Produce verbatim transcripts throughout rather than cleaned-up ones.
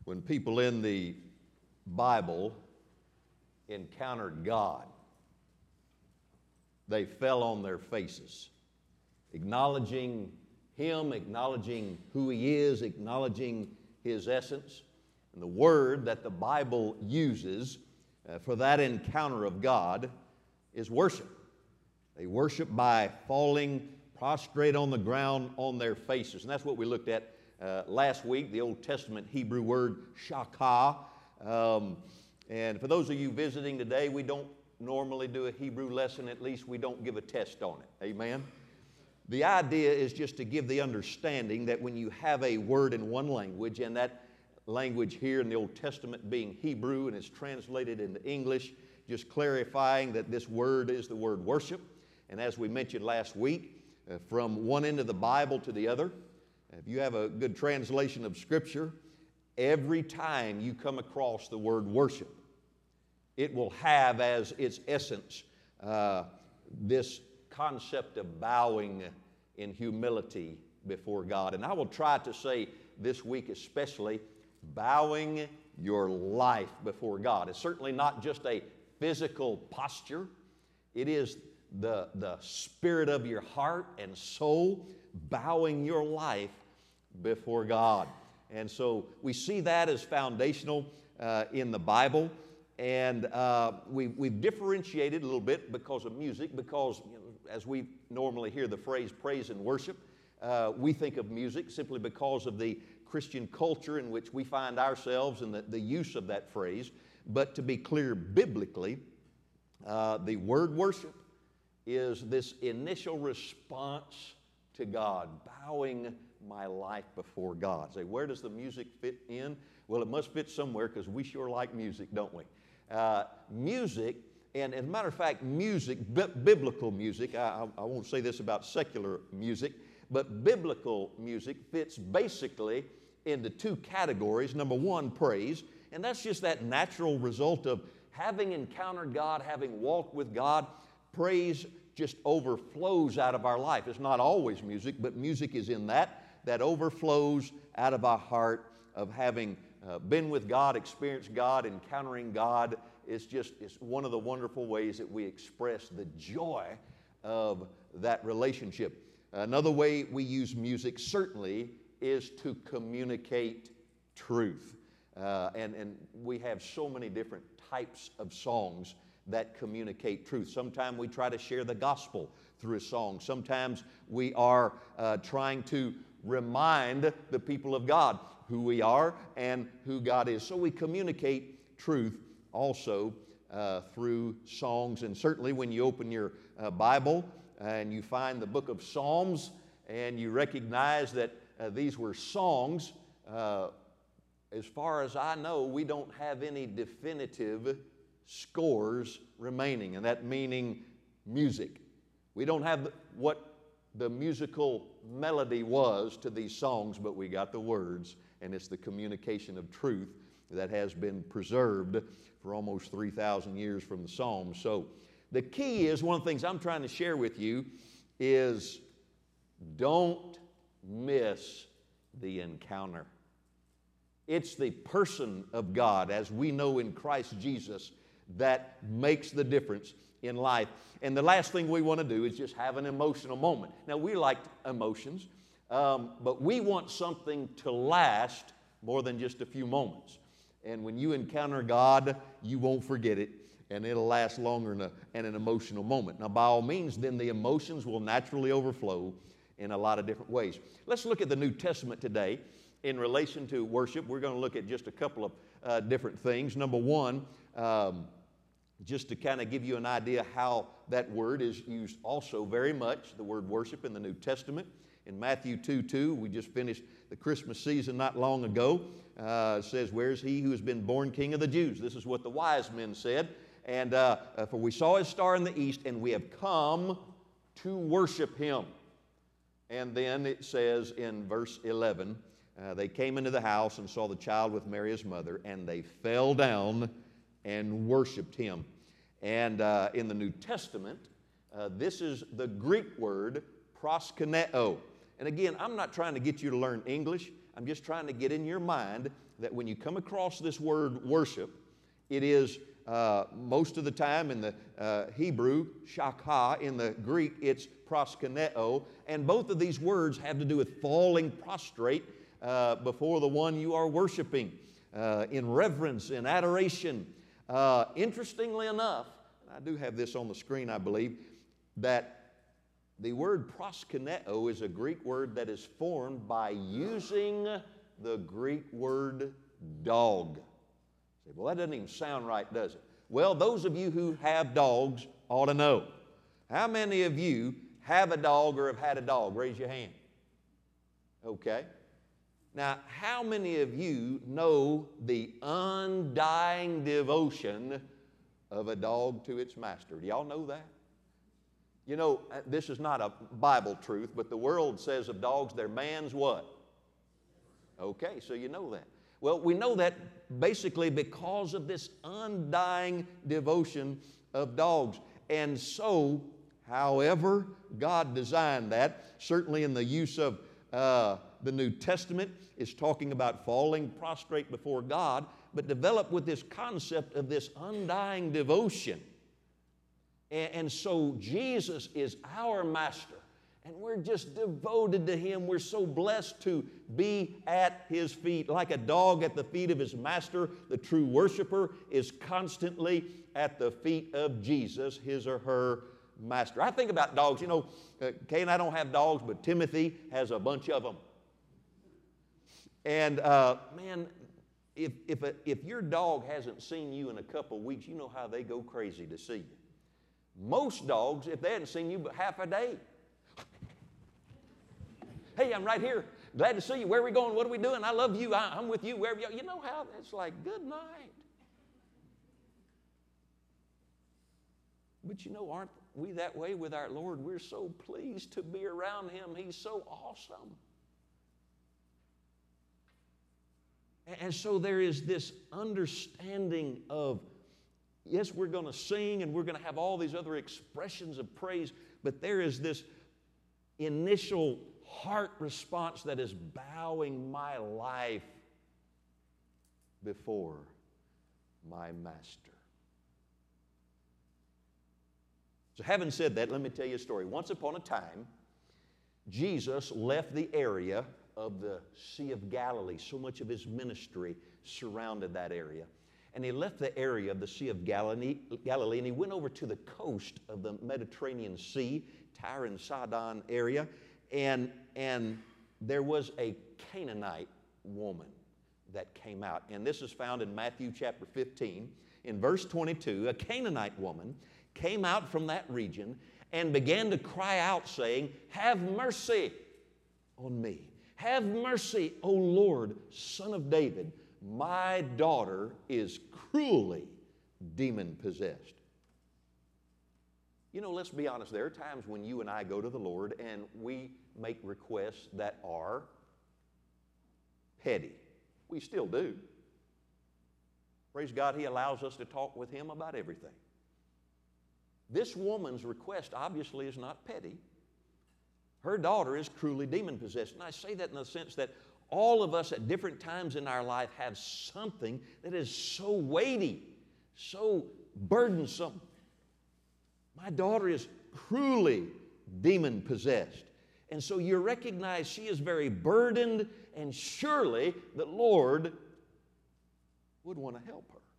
when people in the Bible encountered God, they fell on their faces, acknowledging Him, acknowledging who He is, acknowledging His essence. And the word that the Bible uses uh, for that encounter of God is worship. They worship by falling prostrate on the ground on their faces. And that's what we looked at uh, last week, the Old Testament Hebrew word shakah. Um, and for those of you visiting today, we don't normally do a Hebrew lesson. At least we don't give a test on it. Amen? The idea is just to give the understanding that when you have a word in one language, and that language here in the Old Testament being Hebrew and it's translated into English, just clarifying that this word is the word worship. And as we mentioned last week, uh, from one end of the Bible to the other, if you have a good translation of Scripture, every time you come across the word worship, it will have as its essence uh, this concept of bowing in humility before God. And I will try to say this week especially, bowing your life before God. It's certainly not just a physical posture. It is the, the spirit of your heart and soul bowing your life before God. And so we see that as foundational uh, in the Bible. And uh, we, we've differentiated a little bit because of music, because you know, as we normally hear the phrase praise and worship, uh, we think of music simply because of the Christian culture in which we find ourselves and the, the use of that phrase. But to be clear biblically, uh, the word worship is this initial response to God, bowing my life before God. Say, where does the music fit in? Well, it must fit somewhere because we sure like music, don't we? Uh, music, and as a matter of fact, music, bi- biblical music, I, I won't say this about secular music, but biblical music fits basically into two categories. Number one, praise, and that's just that natural result of having encountered God, having walked with God. Praise just overflows out of our life. It's not always music, but music is in that, that overflows out of our heart of having uh, been with God, experienced God, encountering God. It's just it's one of the wonderful ways that we express the joy of that relationship. Another way we use music certainly is to communicate truth. Uh, and, and we have so many different types of songs that communicate truth. Sometimes we try to share the gospel through a song. Sometimes we are uh, trying to remind the people of God who we are and who God is. So we communicate truth also uh, through songs. And certainly when you open your uh, Bible and you find the book of Psalms and you recognize that uh, these were songs, uh, as far as I know, we don't have any definitive scores remaining, and that meaning music. We don't have what the musical melody was to these songs, but we got the words, and it's the communication of truth that has been preserved for almost three thousand years from the Psalms. So the key is, one of the things I'm trying to share with you is don't miss the encounter. It's the person of God, as we know in Christ Jesus, that makes the difference in life. And the last thing we want to do is just have an emotional moment. Now, we like emotions, um, but we want something to last more than just a few moments. And when you encounter God, you won't forget it, and it'll last longer than, a, than an emotional moment. Now, by all means, then the emotions will naturally overflow in a lot of different ways. Let's look at the New Testament today in relation to worship. We're going to look at just a couple of uh, different things. Number one, um, just to kind of give you an idea how that word is used also very much, the word worship in the New Testament. In Matthew two two, we just finished the Christmas season not long ago. Uh, it says, where's he who has been born King of the Jews? This is what the wise men said. And uh, for we saw his star in the east, and we have come to worship him. And then it says in verse eleven, uh, they came into the house and saw the child with Mary his mother, and they fell down and worshiped him. And uh, in the New Testament, uh, this is the Greek word proskuneo. And again, I'm not trying to get you to learn English. I'm just trying to get in your mind that when you come across this word worship, it is uh, most of the time in the uh, Hebrew, shakha, in the Greek, it's proskuneo, and both of these words have to do with falling prostrate uh, before the one you are worshiping, uh, in reverence, in adoration. Uh, interestingly enough, and I do have this on the screen, I believe, that the word proskuneo is a Greek word that is formed by using the Greek word dog. You say, well, that doesn't even sound right, does it? Well, those of you who have dogs ought to know. How many of you have a dog or have had a dog? Raise your hand. Okay. Now, how many of you know the undying devotion of a dog to its master? Do y'all know that? You know, this is not a Bible truth, but the world says of dogs, they're man's what? Okay, so you know that. Well, we know that basically because of this undying devotion of dogs. And so, however God designed that, certainly in the use of uh, the New Testament, is talking about falling prostrate before God, but developed with this concept of this undying devotion. And, and so Jesus is our master. And we're just devoted to Him. We're so blessed to be at His feet. Like a dog at the feet of his master, the true worshiper is constantly at the feet of Jesus, his or her master. I think about dogs. You know, uh, Kay and I don't have dogs, but Timothy has a bunch of them. And uh, man, if, if, a, if your dog hasn't seen you in a couple of weeks, you know how they go crazy to see you. Most dogs, if they hadn't seen you but half a day, hey, I'm right here. Glad to see you. Where are we going? What are we doing? I love you. I, I'm with you. Wherever you are. You know how it's like, good night. But you know, aren't we that way with our Lord? We're so pleased to be around Him. He's so awesome. And so there is this understanding of, yes, we're going to sing and we're going to have all these other expressions of praise, but there is this initial heart response that is bowing my life before my master. So having said that, let me tell you a story. Once upon a time, Jesus left the area of the Sea of Galilee. So much of His ministry surrounded that area. And He left the area of the Sea of Galilee, Galilee and He went over to the coast of the Mediterranean Sea, Tyre and Sidon area. And, and there was a Canaanite woman that came out. And this is found in Matthew chapter fifteen. In verse twenty-two, a Canaanite woman came out from that region and began to cry out, saying, "Have mercy on me. Have mercy, O Lord, Son of David. My daughter is cruelly demon-possessed." You know, let's be honest, there are times when you and I go to the Lord and we make requests that are petty. We still do. Praise God, He allows us to talk with Him about everything. This woman's request obviously is not petty. Her daughter is cruelly demon-possessed. And I say that in the sense that all of us at different times in our life have something that is so weighty, so burdensome. My daughter is cruelly demon-possessed. And so you recognize she is very burdened, and surely the Lord would want to help her.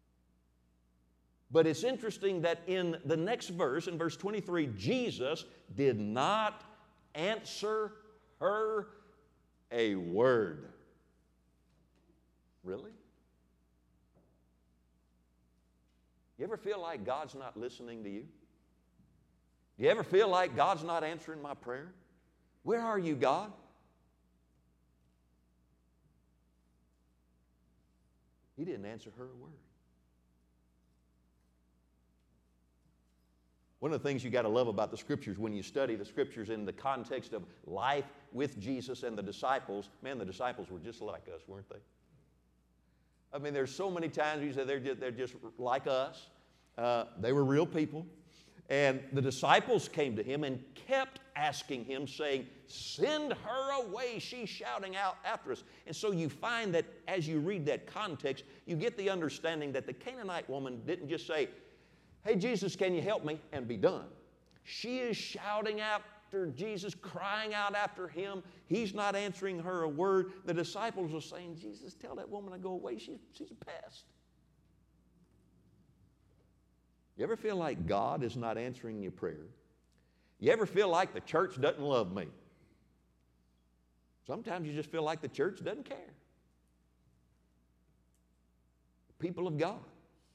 But it's interesting that in the next verse, in verse twenty-three, Jesus did not answer her a word. Really? You ever feel like God's not listening to you? Do you ever feel like God's not answering my prayer? Where are you, God? He didn't answer her a word. One of the things you got to love about the Scriptures when you study the Scriptures in the context of life with Jesus and the disciples, man, the disciples were just like us, weren't they? I mean, there's so many times you say they're just, they're just like us. Uh, they were real people. And the disciples came to Him and kept asking him, saying, "Send her away. She's shouting out after us." And so you find that as you read that context, you get the understanding that the Canaanite woman didn't just say, "Hey, Jesus, can you help me?" and be done. She is shouting after Jesus, crying out after him. He's not answering her a word. The disciples are saying, "Jesus, tell that woman to go away. She's, she's a pest." You ever feel like God is not answering your prayer? You ever feel like the church doesn't love me? Sometimes you just feel like the church doesn't care. The people of God.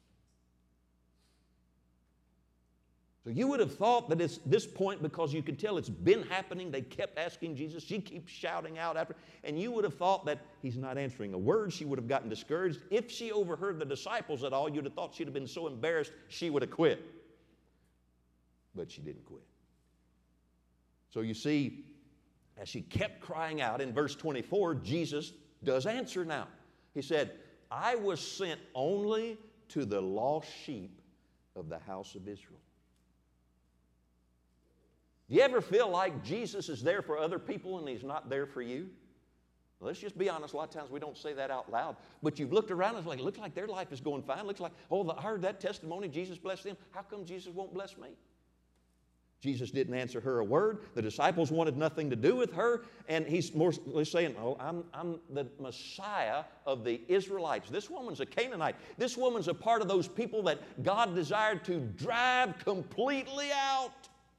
So you would have thought that it's this point, because you could tell it's been happening, they kept asking Jesus, she keeps shouting out after, and you would have thought that he's not answering a word. She would have gotten discouraged. If she overheard the disciples at all, you'd have thought she'd have been so embarrassed she would have quit. But she didn't quit. So you see, as she kept crying out in verse twenty-four, Jesus does answer now. He said, "I was sent only to the lost sheep of the house of Israel." Do you ever feel like Jesus is there for other people and he's not there for you? Well, let's just be honest. A lot of times we don't say that out loud. But you've looked around and it's like, it looks like their life is going fine. It looks like, oh, I heard that testimony. Jesus blessed them. How come Jesus won't bless me? Jesus didn't answer her a word. The disciples wanted nothing to do with her. And he's more saying, oh, I'm, I'm the Messiah of the Israelites. This woman's a Canaanite. This woman's a part of those people that God desired to drive completely out.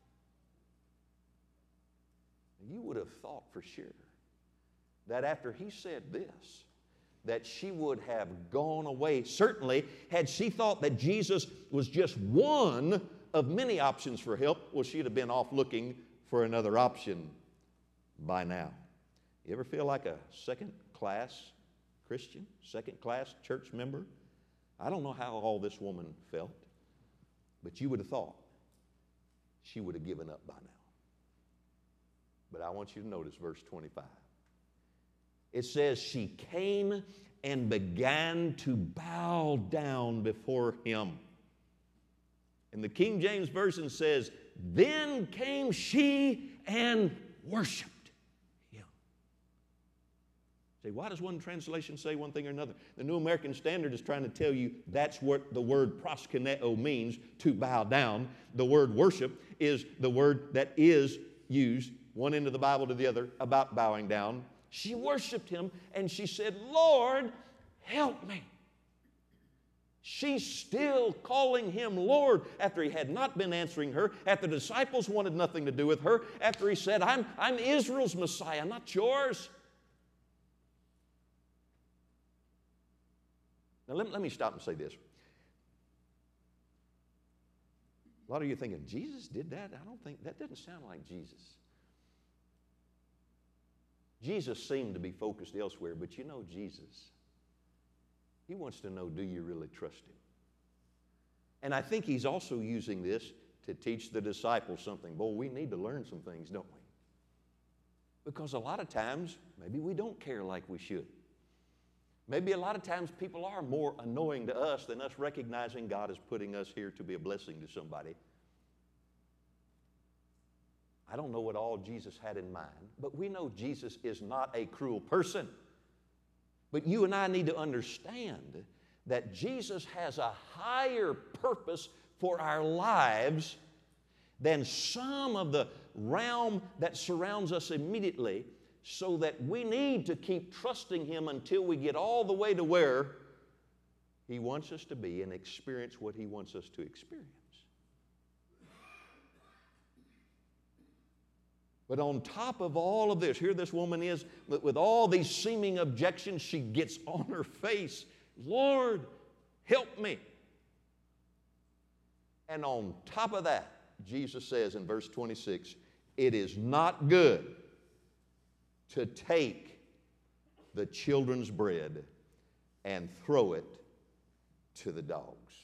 You would have thought for sure that after he said this, that she would have gone away. Certainly, had she thought that Jesus was just one of many options for help, well, she'd have been off looking for another option by now. You ever feel like a second-class Christian, second-class church member? I don't know how all this woman felt, but you would have thought she would have given up by now. But I want you to notice verse twenty-five. It says, she came and began to bow down before him. And the King James Version says, then came she and worshiped him. Say, why does one translation say one thing or another? The New American Standard is trying to tell you that's what the word proskuneo means, to bow down. The word worship is the word that is used one end of the Bible to the other about bowing down. She worshiped him and she said, Lord, help me. She's still calling him Lord after he had not been answering her, after the disciples wanted nothing to do with her, after he said, I'm, I'm Israel's Messiah, not yours. Now let, let me stop and say this. A lot of you are thinking, Jesus did that? I don't think, that doesn't sound like Jesus. Jesus seemed to be focused elsewhere, but you know Jesus, he wants to know, do you really trust him? And I think he's also using this to teach the disciples something. Boy, we need to learn some things, don't we? Because a lot of times, maybe we don't care like we should. Maybe a lot of times people are more annoying to us than us recognizing God is putting us here to be a blessing to somebody. I don't know what all Jesus had in mind, but we know Jesus is not a cruel person. But you and I need to understand that Jesus has a higher purpose for our lives than some of the realm that surrounds us immediately, so that we need to keep trusting him until we get all the way to where he wants us to be and experience what he wants us to experience. But on top of all of this, here this woman is, with all these seeming objections, she gets on her face, Lord, help me. And on top of that, Jesus says in verse twenty-six, it is not good to take the children's bread and throw it to the dogs.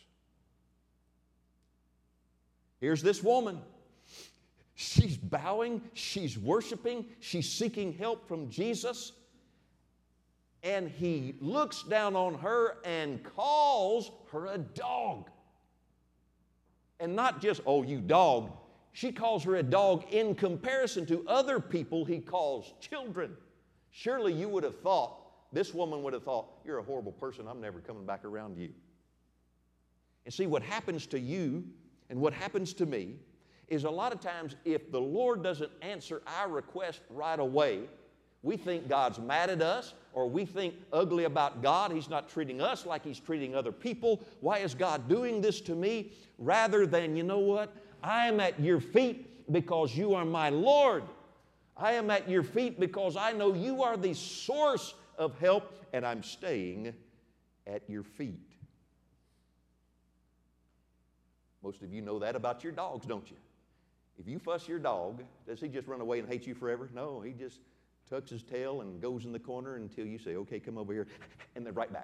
Here's this woman. She's bowing, she's worshiping, she's seeking help from Jesus. And he looks down on her and calls her a dog. And not just, oh, you dog. She calls her a dog in comparison to other people he calls children. Surely you would have thought, this woman would have thought, you're a horrible person, I'm never coming back around you. And see, what happens to you and what happens to me is a lot of times if the Lord doesn't answer our request right away, we think God's mad at us, or we think ugly about God. He's not treating us like He's treating other people. Why is God doing this to me? Rather than, you know what? I am at your feet because you are my Lord. I am at your feet because I know you are the source of help, and I'm staying at your feet. Most of you know that about your dogs, don't you? If you fuss your dog, does he just run away and hate you forever? No, he just tucks his tail and goes in the corner until you say, okay, come over here, and then right back.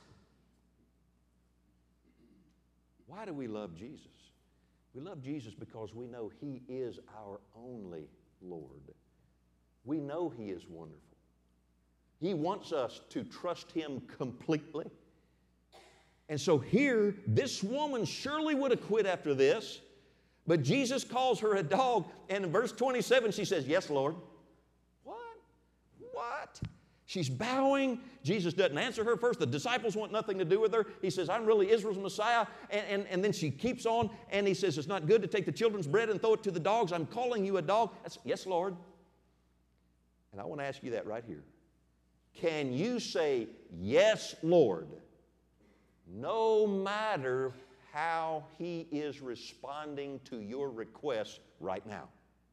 Why do we love Jesus? We love Jesus because we know He is our only Lord. We know He is wonderful. He wants us to trust Him completely. And so here, this woman surely would have quit after this, but Jesus calls her a dog, and in verse twenty-seven she says, yes, Lord. What? What? She's bowing. Jesus doesn't answer her first. The disciples want nothing to do with her. He says, I'm really Israel's Messiah. And, and, and then she keeps on, and He says, it's not good to take the children's bread and throw it to the dogs. I'm calling you a dog. That's, yes, Lord. And I want to ask you that right here. Can you say, yes, Lord, no matter how He is responding to your request right now?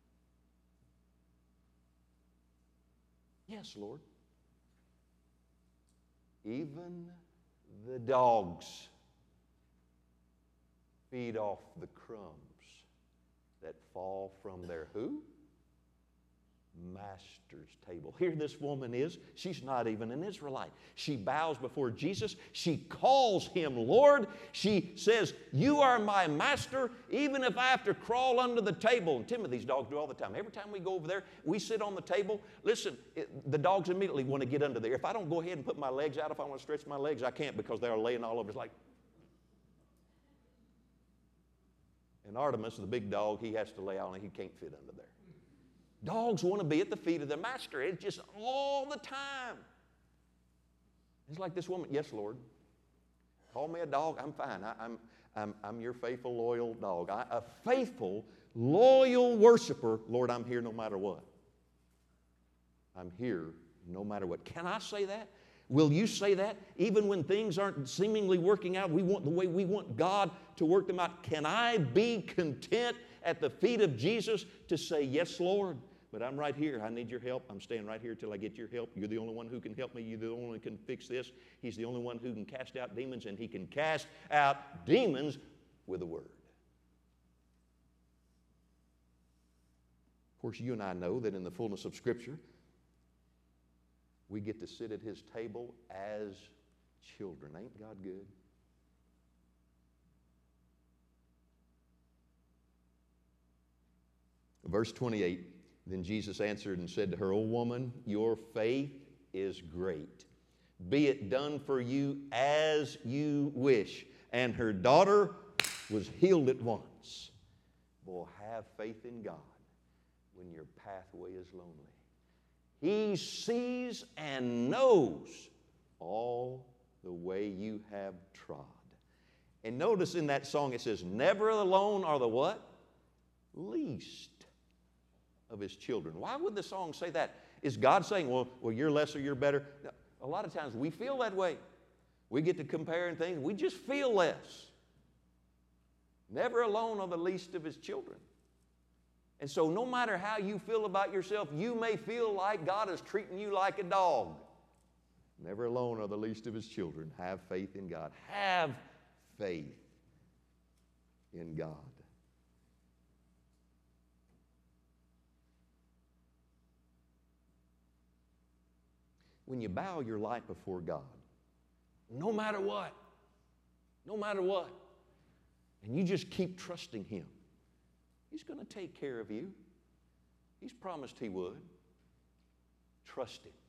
Yes, Lord. Even the dogs feed off the crumbs that fall from their who? Master's table. Here this woman is. She's not even an Israelite. She bows before Jesus. She calls Him Lord. She says, you are my master, even if I have to crawl under the table. And Timothy's dogs do all the time. Every time we go over there, we sit on the table. Listen, it, the dogs immediately want to get under there. If I don't go ahead and put my legs out, if I want to stretch my legs, I can't because they're laying all over. It's like, and Artemis, the big dog, he has to lay out and he can't fit under there. Dogs want to be at the feet of their master. It's just all the time. It's like this woman, yes, Lord. Call me a dog, I'm fine. I, I'm, I'm, I'm your faithful, loyal dog. I, a faithful, loyal worshiper. Lord, I'm here no matter what. I'm here no matter what. Can I say that? Will you say that? Even when things aren't seemingly working out, we want the way we want God to work them out. Can I be content at the feet of Jesus to say, yes, Lord, but I'm right here. I need your help. I'm staying right here till I get your help. You're the only one who can help me. You're the only one who can fix this. He's the only one who can cast out demons, and He can cast out demons with a word. Of course, you and I know that in the fullness of Scripture, we get to sit at His table as children. Ain't God good? Verse twenty-eight, then Jesus answered and said to her, O woman, your faith is great. Be it done for you as you wish. And her daughter was healed at once. Boy, have faith in God when your pathway is lonely. He sees and knows all the way you have trod. And notice in that song it says, never alone are the what? Least of His children. Why would the song say that? Is God saying, well, well you're lesser, you're better? No, a lot of times we feel that way. We get to comparing things. We just feel less. Never alone are the least of His children. And so no matter how you feel about yourself, you may feel like God is treating you like a dog. Never alone are the least of His children. Have faith in God. Have faith in God. When you bow your life before God, no matter what, no matter what, and you just keep trusting Him, He's going to take care of you. He's promised He would. Trust Him.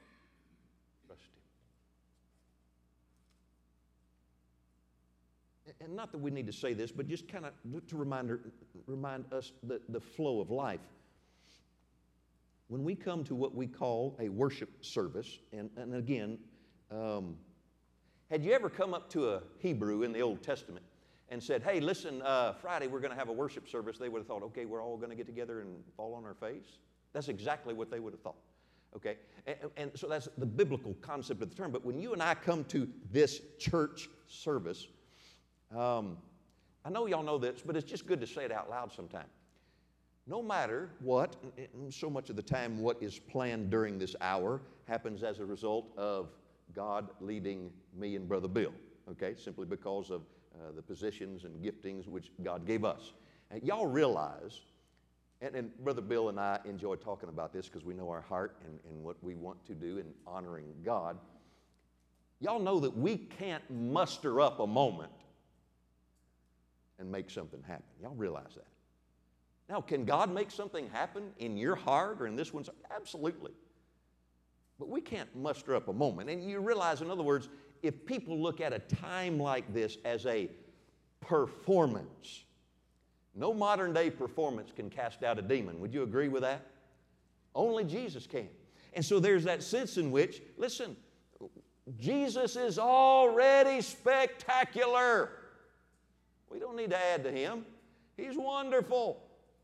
Trust and not that we need to say this, but just kind of to remind, remind us the, the flow of life. When we come to what we call a worship service, and, and again, um, had you ever come up to a Hebrew in the Old Testament and said, hey, listen, uh, Friday we're going to have a worship service? They would have thought, okay, we're all going to get together and fall on our face. That's exactly what they would have thought. Okay, and, and so that's the biblical concept of the term. But when you and I come to this church service, um, I know y'all know this, but it's just good to say it out loud sometime. No matter what, so much of the time what is planned during this hour happens as a result of God leading me and Brother Bill, okay, simply because of uh, the positions and giftings which God gave us. And y'all realize, and, and Brother Bill and I enjoy talking about this because we know our heart and, and what we want to do in honoring God. Y'all know that we can't muster up a moment and make something happen. Y'all realize that. Now, can God make something happen in your heart or in this one's? Absolutely. But we can't muster up a moment. And you realize, in other words, if people look at a time like this as a performance, no modern day performance can cast out a demon. Would you agree with that? Only Jesus can. And so there's that sense in which, listen, Jesus is already spectacular. We don't need to add to Him. He's wonderful.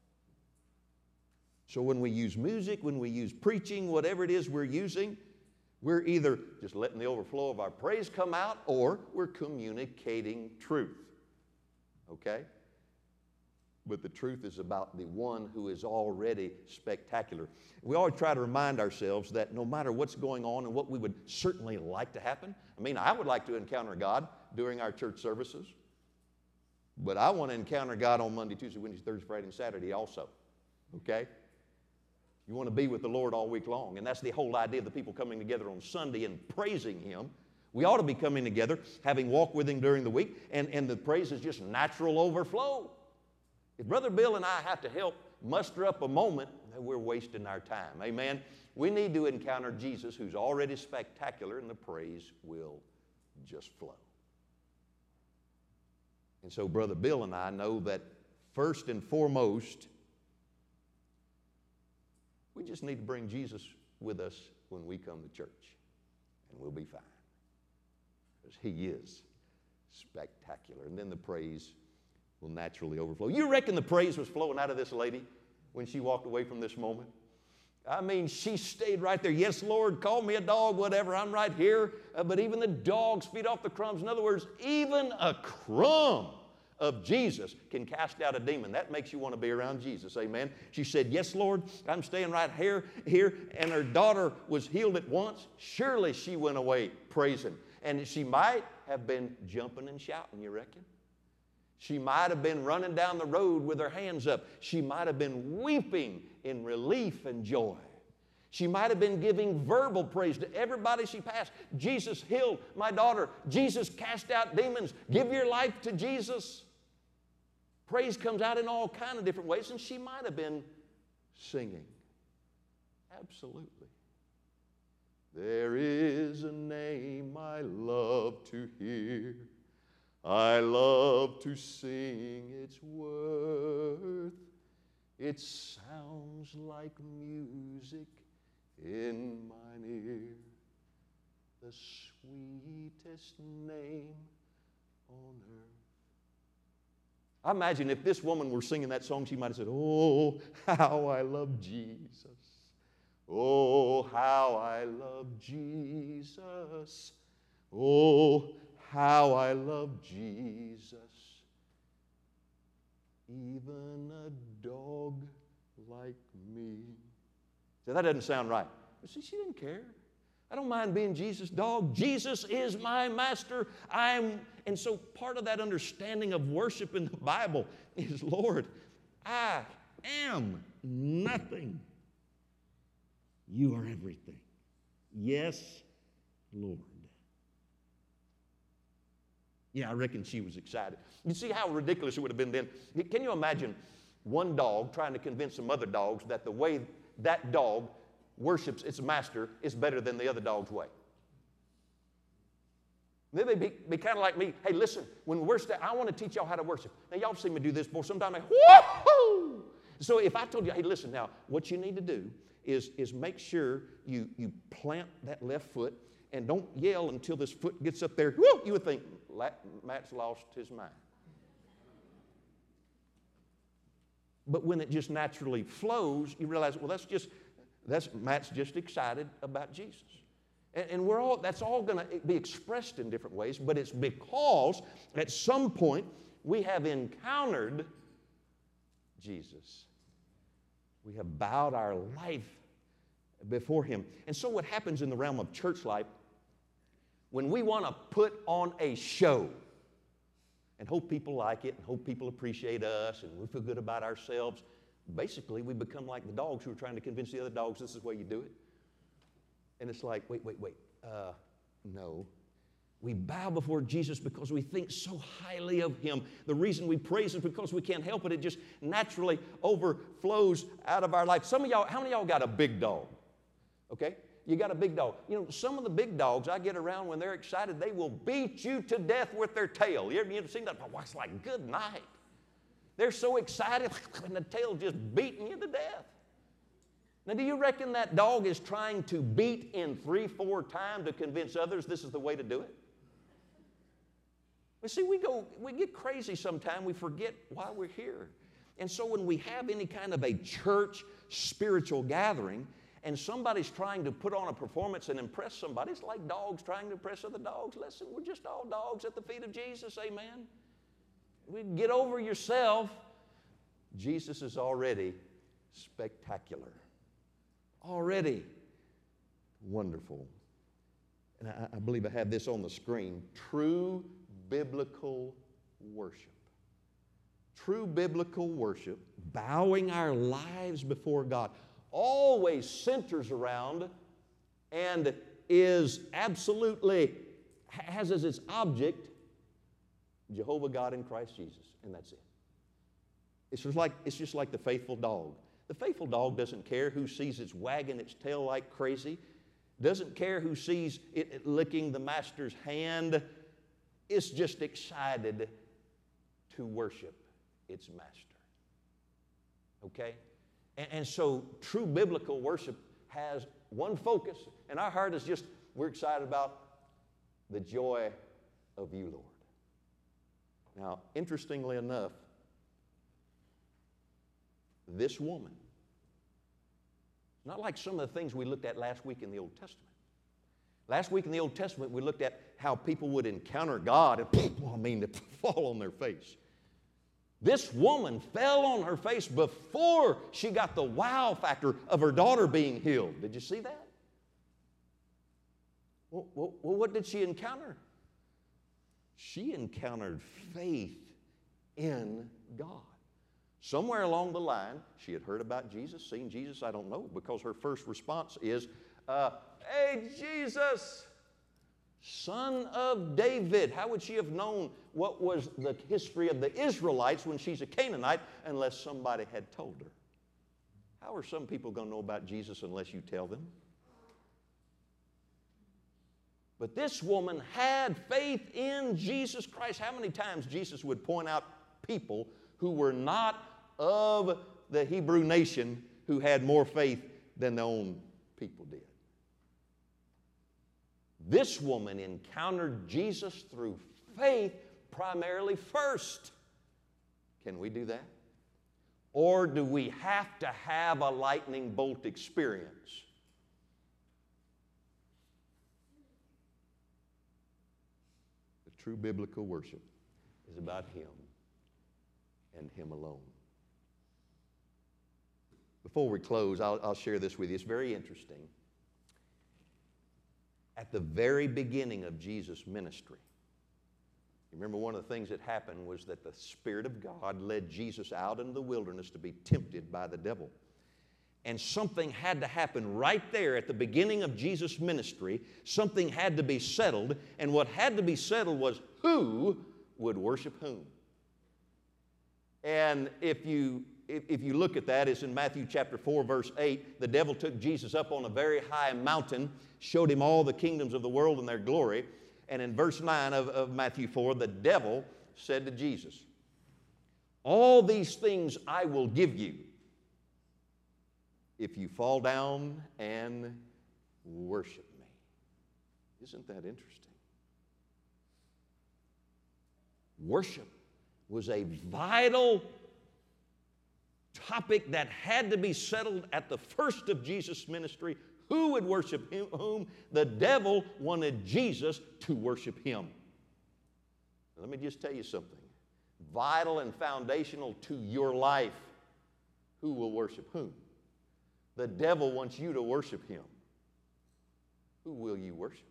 So when we use music, when we use preaching, whatever it is we're using, we're either just letting the overflow of our praise come out or we're communicating truth. Okay? But the truth is about the one who is already spectacular. We always try to remind ourselves that no matter what's going on and what we would certainly like to happen, I mean, I would like to encounter God during our church services, but I want to encounter God on Monday, Tuesday, Wednesday, Thursday, Friday, and Saturday also. Okay? You want to be with the Lord all week long. And that's the whole idea of the people coming together on Sunday and praising Him. We ought to be coming together, having walked with Him during the week, and, and the praise is just natural overflow. If Brother Bill and I have to help muster up a moment, we're wasting our time. Amen? We need to encounter Jesus, who's already spectacular, and the praise will just flow. And so Brother Bill and I know that first and foremost, we just need to bring Jesus with us when we come to church, and we'll be fine. Because He is spectacular. And then the praise will naturally overflow. You reckon the praise was flowing out of this lady when she walked away from this moment? I mean, she stayed right there. Yes, Lord, call me a dog, whatever. I'm right here. Uh, but even the dogs feed off the crumbs. In other words, even a crumb of Jesus can cast out a demon. That makes you want to be around Jesus, amen? She said, yes, Lord, I'm staying right here, here. And her daughter was healed at once. Surely she went away praising. And she might have been jumping and shouting, you reckon? She might have been running down the road with her hands up. She might have been weeping in relief and joy. She might have been giving verbal praise to everybody she passed. Jesus healed my daughter. Jesus cast out demons. Give your life to Jesus. Praise comes out in all kinds of different ways, and she might have been singing. Absolutely. There is a name I love to hear. I love to sing its worth. It sounds like music in mine ear. The sweetest name on earth. I imagine if this woman were singing that song, she might have said, oh, how I love Jesus. Oh, how I love Jesus. Oh, how I love Jesus. Even a dog like me. So that doesn't sound right. But see, she didn't care. I don't mind being Jesus' dog. Jesus is my master. I'm, and so part of that understanding of worship in the Bible is, Lord, I am nothing. You are everything. Yes, Lord. Yeah, I reckon she was excited. You see how ridiculous it would have been then? Can you imagine one dog trying to convince some other dogs that the way that dog worships its master is better than the other dog's way? They may be, be kind of like me. Hey, listen, when we're sta- I want to teach y'all how to worship. Now, y'all see me do this before. Sometimes I, whoa! So if I told you, hey, listen, now, what you need to do is, is make sure you, you plant that left foot and don't yell until this foot gets up there. Whoa! You would think, Matt's lost his mind. But when it just naturally flows, you realize, well, that's just, that's, Matt's just excited about Jesus. And, and we're all, that's all going to be expressed in different ways, but it's because at some point we have encountered Jesus. We have bowed our life before Him. And so what happens in the realm of church life, when we want to put on a show, and hope people like it, and hope people appreciate us, and we feel good about ourselves. Basically, we become like the dogs who are trying to convince the other dogs this is the way you do it. And it's like, wait, wait, wait, uh, no. We bow before Jesus because we think so highly of Him. The reason we praise is because we can't help it. It just naturally overflows out of our life. Some of y'all, how many of y'all got a big dog? Okay? You got a big dog. You know, some of the big dogs I get around when they're excited, they will beat you to death with their tail. You ever, you ever seen that? My wife's like, good night. They're so excited, and the tail's just beating you to death. Now, do you reckon that dog is trying to beat in three, four times to convince others this is the way to do it? Well, see, we go, we get crazy sometimes. We forget why we're here. And so when we have any kind of a church spiritual gathering, and somebody's trying to put on a performance and impress somebody, it's like dogs trying to impress other dogs. Listen, we're just all dogs at the feet of Jesus, amen? We get over yourself. Jesus is already spectacular, already wonderful. And I, I believe I have this on the screen. True biblical worship. True biblical worship, bowing our lives before God, always centers around and is absolutely, has as its object Jehovah God in Christ Jesus, and that's it. It's just like, it's just like the faithful dog. The faithful dog doesn't care who sees its wagging its tail like crazy, doesn't care who sees it licking the master's hand. It's just excited to worship its master. Okay? And so true biblical worship has one focus, and our heart is just, we're excited about the joy of you, Lord. Now, interestingly enough, this woman, not like some of the things we looked at last week in the Old Testament. Last week in the Old Testament, we looked at how people would encounter God and, I mean, fall on their face. This woman fell on her face before she got the wow factor of her daughter being healed. Did you see that? Well, well, well, what did she encounter? She encountered faith in God. Somewhere along the line, she had heard about Jesus, seen Jesus, I don't know, because her first response is, uh, hey, Jesus, Son of David. How would she have known what was the history of the Israelites when she's a Canaanite unless somebody had told her? How are some people going to know about Jesus unless you tell them? But this woman had faith in Jesus Christ. How many times Jesus would point out people who were not of the Hebrew nation who had more faith than their own people did? This woman encountered Jesus through faith primarily first. Can we do that? Or do we have to have a lightning bolt experience? The true biblical worship is about Him and Him alone. Before we close, I'll, I'll share this with you. It's very interesting. At the very beginning of Jesus' ministry, you remember one of the things that happened was that the Spirit of God led Jesus out into the wilderness to be tempted by the devil. And something had to happen right there at the beginning of Jesus' ministry. Something had to be settled. And what had to be settled was who would worship whom. And if you, if, if you look at that, it's in Matthew chapter four, verse eight. The devil took Jesus up on a very high mountain, showed him all the kingdoms of the world and their glory. And in verse nine of, of Matthew four, the devil said to Jesus, all these things I will give you if you fall down and worship me. Isn't that interesting? Worship was a vital topic that had to be settled at the first of Jesus' ministry. Who would worship him, whom? The devil wanted Jesus to worship him. Now, let me just tell you something. Vital and foundational to your life. Who will worship whom? The devil wants you to worship him. Who will you worship?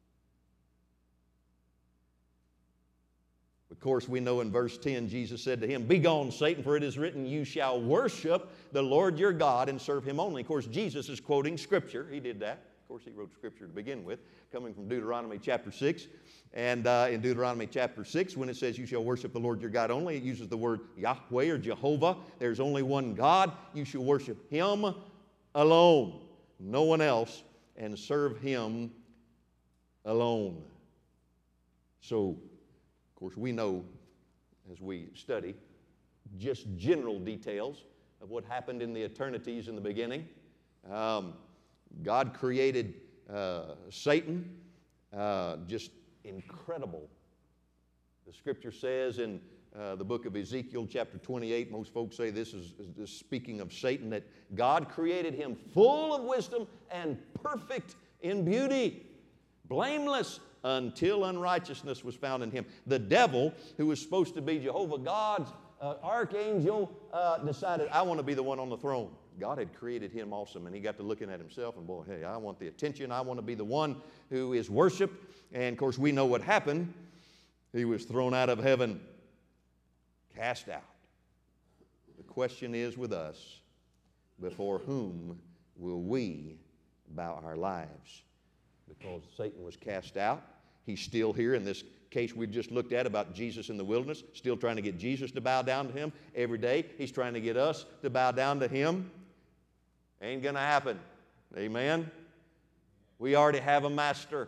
Of course, we know in verse ten, Jesus said to him, begone, Satan, for it is written, you shall worship the Lord your God and serve him only. Of course, Jesus is quoting Scripture. He did that. Of course, he wrote Scripture to begin with, coming from Deuteronomy chapter six. And uh, in Deuteronomy chapter six, when it says you shall worship the Lord your God only, it uses the word Yahweh or Jehovah. There's only one God. You shall worship him alone, no one else, and serve him alone. So, of course, we know as we study just general details of what happened in the eternities in the beginning. Um, God created uh, Satan, uh, just incredible. The Scripture says in uh, the book of Ezekiel chapter twenty-eight, most folks say this is, is speaking of Satan, that God created him full of wisdom and perfect in beauty, blameless until unrighteousness was found in him. The devil, who was supposed to be Jehovah God's uh, archangel, uh, decided, I want to be the one on the throne. God had created him awesome, and he got to looking at himself, and boy, hey, I want the attention. I want to be the one who is worshiped. And of course, we know what happened. He was thrown out of heaven, cast out. The question is with us, before whom will we bow our lives? Because Satan was cast out. He's still here in this case we just looked at about Jesus in the wilderness, still trying to get Jesus to bow down to him every day. He's trying to get us to bow down to him. Ain't going to happen. Amen? We already have a master,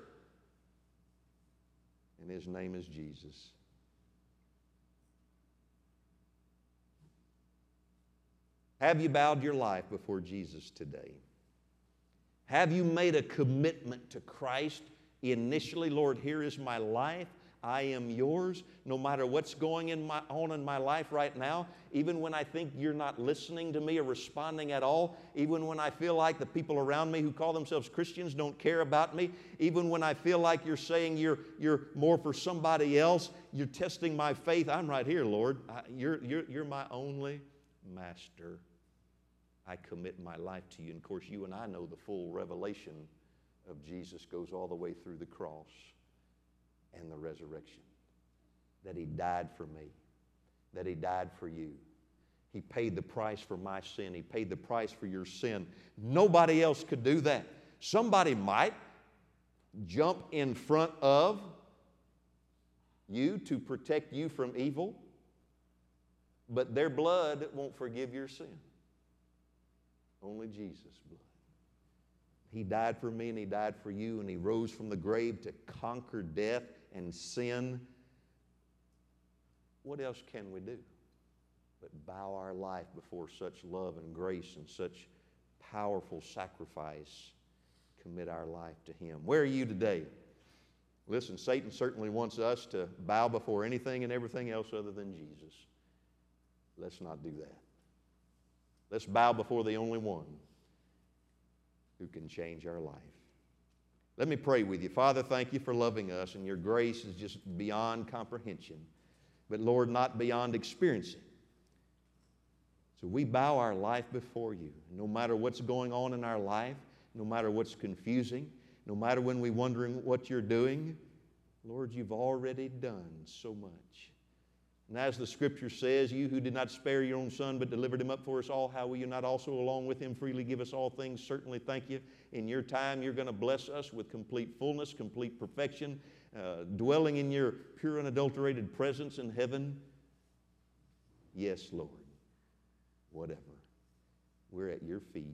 and his name is Jesus. Have you bowed your life before Jesus today? Have you made a commitment to Christ initially? Lord, here is my life. I am yours. No matter what's going in my, on in my life right now, even when I think you're not listening to me or responding at all, even when I feel like the people around me who call themselves Christians don't care about me, even when I feel like you're saying you're, you're more for somebody else, you're testing my faith, I'm right here, Lord. I, you're, you're, you're my only master. I commit my life to you. And of course, you and I know the full revelation of Jesus goes all the way through the cross and the resurrection. That he died for me. That he died for you. He paid the price for my sin. He paid the price for your sin. Nobody else could do that. Somebody might jump in front of you to protect you from evil, but their blood won't forgive your sin. Only Jesus' blood. He died for me and he died for you, and he rose from the grave to conquer death and sin. What else can we do but bow our life before such love and grace and such powerful sacrifice, commit our life to him? Where are you today? Listen, Satan certainly wants us to bow before anything and everything else other than Jesus. Let's not do that. Let's bow before the only one who can change our life. Let me pray with you. Father, thank you for loving us, and your grace is just beyond comprehension, but Lord, not beyond experiencing. So we bow our life before you. No matter what's going on in our life, no matter what's confusing, no matter when we're wondering what you're doing, Lord, you've already done so much. And as the Scripture says, you who did not spare your own Son but delivered him up for us all, how will you not also along with him freely give us all things? Certainly, thank you. In your time, you're going to bless us with complete fullness, complete perfection, uh, dwelling in your pure and unadulterated presence in heaven. Yes, Lord. Whatever. We're at your feet.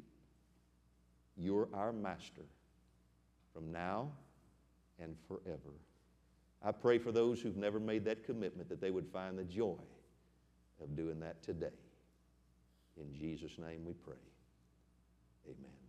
You're our master from now and forever. I pray for those who've never made that commitment that they would find the joy of doing that today. In Jesus' name we pray. Amen.